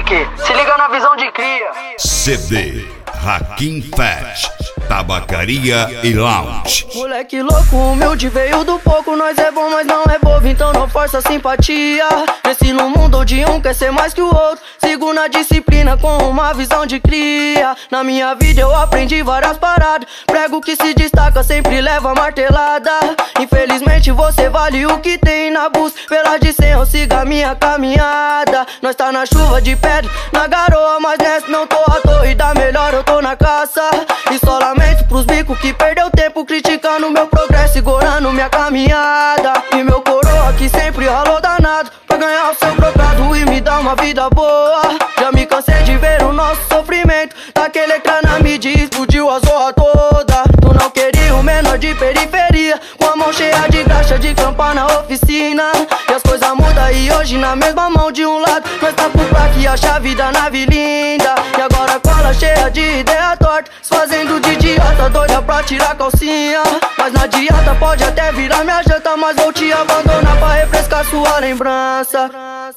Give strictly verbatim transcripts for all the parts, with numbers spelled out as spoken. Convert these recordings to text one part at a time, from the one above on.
Chique, se liga na visão de cria. C D Hakim Fat, tabacaria e lounge. Moleque louco, humilde, veio do pouco. Nós é bom, mas não é bobo, então não força simpatia. Cresci no mundo de um, quer ser mais que o outro. Sigo na disciplina com uma visão de cria. Na minha vida eu aprendi várias paradas. Prego que se destaca, sempre leva martelada. Infelizmente você vale o que tem na busca. Pela de cem eu siga minha caminhada. Nós tá na chuva de pedra, na garoa, mas nessa não tô à toa. E da melhor eu tô na caça. E só lamento pros bicos que perdeu tempo criticando meu progresso e gorando minha caminhada. E meu coroa que sempre ralou danado pra ganhar o seu trocado e me dar uma vida boa. Já me cansei de ver o nosso sofrimento. Daquele ecrã na mídia explodiu a zorra toda. Tu não queria o menor de periferia, com a mão cheia de graxa de campa na oficina. E as coisas mudam e hoje na mesma mão de um lado nós tá por pra que acha a vida nave linda. E agora cola cheia de ideia torta, se fazendo de idiota, doida pra tirar calcinha. Mas não adianta, pode até virar minha janta, mas vou te abandonar pra refrescar sua lembrança.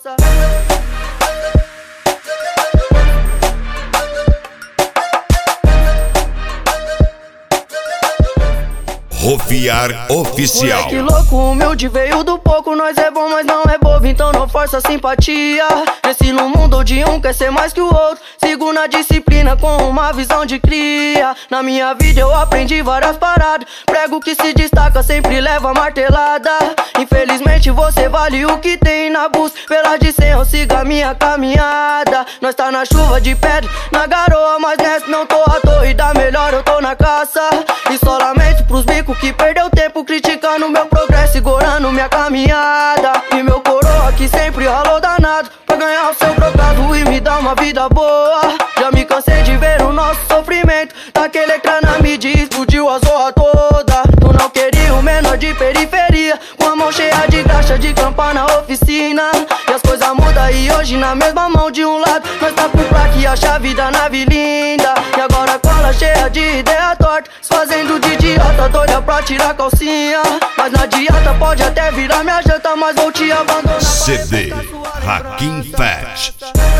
Rofiar Oficial. Moleque louco, humilde, veio do pouco. Nós é bom, mas não é bobo, então não força simpatia. Cresci no mundo de um, quer ser mais que o outro. Sigo na disciplina com uma visão de cria. Na minha vida eu aprendi várias paradas. Prego que se destaca, sempre leva martelada. Infelizmente você vale o que tem na busca. Pela de cem eu siga minha caminhada. Nós tá na chuva de pedra, na garoa, mas nessa não tô à toa. E da melhor eu tô na caça. E só lamento pros bicos que perdeu tempo criticando meu progresso e gorando minha caminhada. E meu coroa que sempre ralou danado pra ganhar o seu trocado e me dar uma vida boa. Já me cansei de ver o nosso sofrimento. Daquele ecrã na mídia explodiu a zorra toda. Tu não queria o menor de periferia, com a mão cheia de graxa de campa na oficina. E as coisas mudam e hoje na mesma mão de um lado nós tá por pra que acha a vida nave linda. E agora cola cheia de ideia torta, se fazendo de idiota, doida pra tirar calcinha. Mas não adianta, pode até virar minha janta, mas vou te abandonar. C D Hakim Fat.